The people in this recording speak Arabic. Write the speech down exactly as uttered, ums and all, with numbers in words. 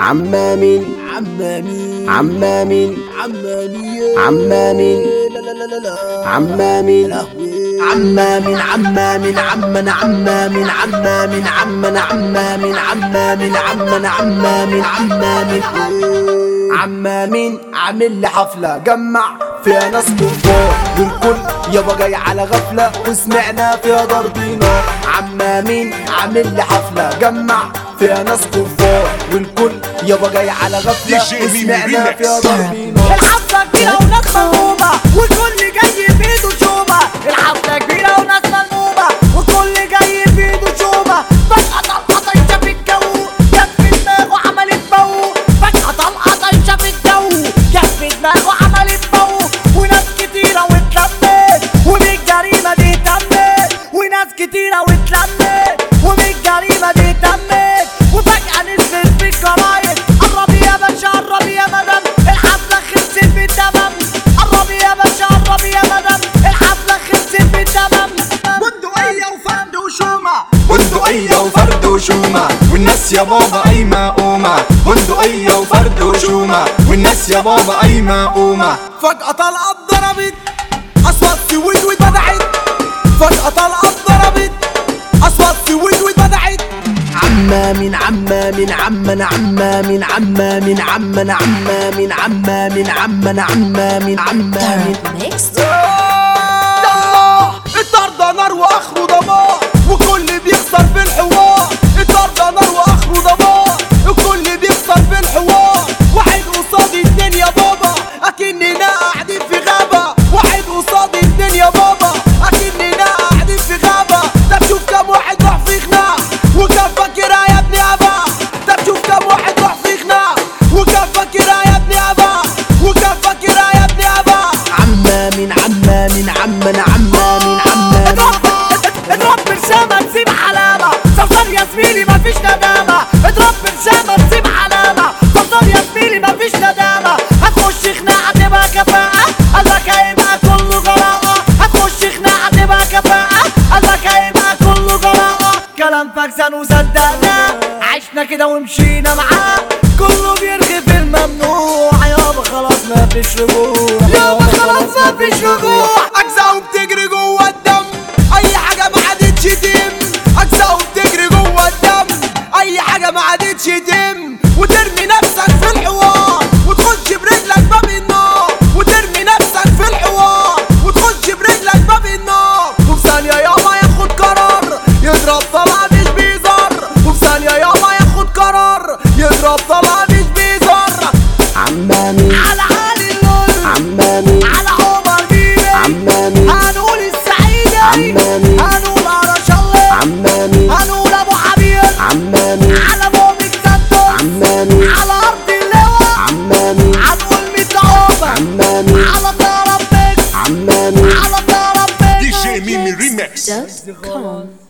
عمامين عمامين عمامين عمامين عمامين لا لا لا لا لا عمامين عمامين عمامين عمنا عمامين عمامين عمنا عمامين عمامين عمنا عمامين عمامين عمامين عامل لي حفلة جمع فيها ناس كفار والكل يابا جاي على غفلة وسمعنا فيها ضرب نار. عمامين عامل لي حفلة جمع فيها ناس كفار والكل يابا جاي على غفلة وسمعنا فيها ضرب نار. الحفلة كبيرة وناس ملمومة والكل جاي بإيده شومة. الحفلة كبيرة وناس ملمومة والكل جاي بإيده شومة. فجأة طلقة طايشة في الجو جت في دماغه عملت بو. فجأة طلقة طايشة في الجو جت في دماغه عملت بو. وناس كتيرة واتلمت وبالجريمة دي تمت. وناس كتيرة واتلمت وبالجريمة دي تمت. وفجأة نزلت في الجرايد قرب يا باشا قرب يا مدام الحفلة خلصت بالتمام. قرب يا باشا قرب يا مدام الحفلة خلصت بالتمام. بندقية وفرد وشومة بندقية وفرد وشومة والناس يا بابا قايمة قومة. بندقية وفرد وشومة والناس يا بابا قايمة قومة. فجأة طلقة اتضربت أصوات سويد واتبدعت. فجأة طلقة اتضربت أصوات سويد واتبدعت. عمامين عمامين عمنا عمامين عمامين عمنا عمامين عمامين عمنا عمامين عمامين يلا الطرد نار واخره دمار وكل بيخسر في الحوار. الطرد نار واخره دمار وكل بيخسر في الحوار. واحد قصاد اتنين يا بابا اكننا قاعدين في غابة. واحد قصاد اتنين يا بابا اكننا قاعدين في غابة. طب شوف كام واحد راح في خناق وكان فاكرها يا ابني ابا. طب شوف كام واحد راح في خناق وكان فاكرها يا ابني ابا. وكان فاكرها يا ابني ابا. عمامين عمامين عمنا عمامين عمامين اضرب برشامة تسيب علامة. صرصار يا زميلي مفيش ندامة. اضرب برشامة تسيب علامة. صرصار يا زميلي مفيش ندامة. هتخش خناقة تبقى كفاءة قلبك هيبقى كله جراءة. هتخش خناقة تبقى كفاءة قلبك هيبقى كله جراءة. كلام فاكسان وصدقناه عشنا كده ومشينا معاه. كله بيرغي في الممنوع يابا خلاص مفيش رجوع. يابا خلاص مفيش رجوع. أجزاء بتجري جوه الدم أي حاجة ما عادتش تم. أجزاء بتجري جوه الدم أي حاجة ما عادتش تم. وترمي نفسك في الحوار وتخش برجلك باب النار. وترمي نفسك في الحوار وتخش برجلك باب النار. وفي ثانية يابا ياخد قرار يضرب طلقة مش بيزر. وفي ثانية يابا ياخد قرار يضرب طلقة مش بيزر. عمامين على علي اللول عمامين على عمر بيه عمامين هنقول السعيدة عمامين هنقول عرش الله عمامين هنقول ابو حبيب عمامين على مومك سانتوس عمامين على ارض اللواء عمامين هنقول متعوبة عمامين على طرب ميكس عمامين على طرب ميكس. دي جي ميمي ريمكس. dot com